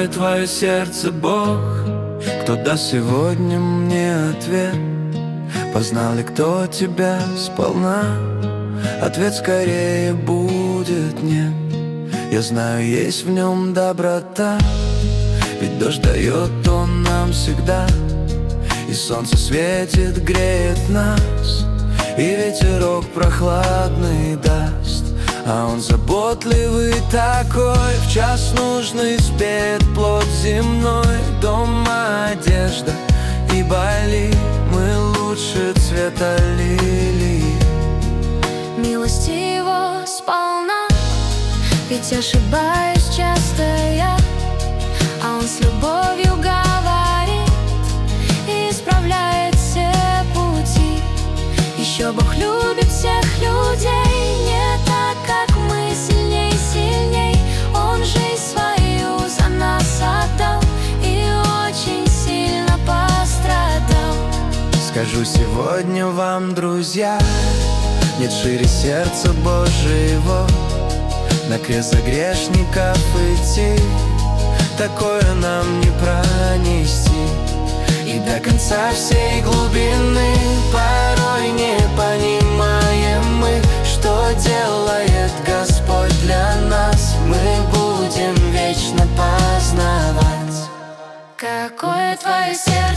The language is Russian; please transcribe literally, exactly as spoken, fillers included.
Какое твое сердце, Бог? Кто даст сегодня мне ответ? Познал ли кто тебя сполна? Ответ скорее будет нет. Я знаю, есть в нем доброта, ведь дождь дает он нам всегда, и солнце светит, греет нас, и ветерок прохладный даст. А он заботливый такой, в час нужный спеет плод земной. Дома одежда и боли, мы лучше цвета лилии. Милости его сполна, ведь ошибаюсь часто я, а он с любовью говорит и исправляет все пути. Еще Бог любит всех людей, не так, как мы, сильней, сильней. Он жизнь свою за нас отдал и очень сильно пострадал. Скажу сегодня вам, друзья, нет шире сердца Божьего, на крест за грешников идти, такое нам не пронести. И до конца всей глубины порой не понимаем мы, что делает Господь для нас. Мы будем вечно познавать. Какое твое сердце?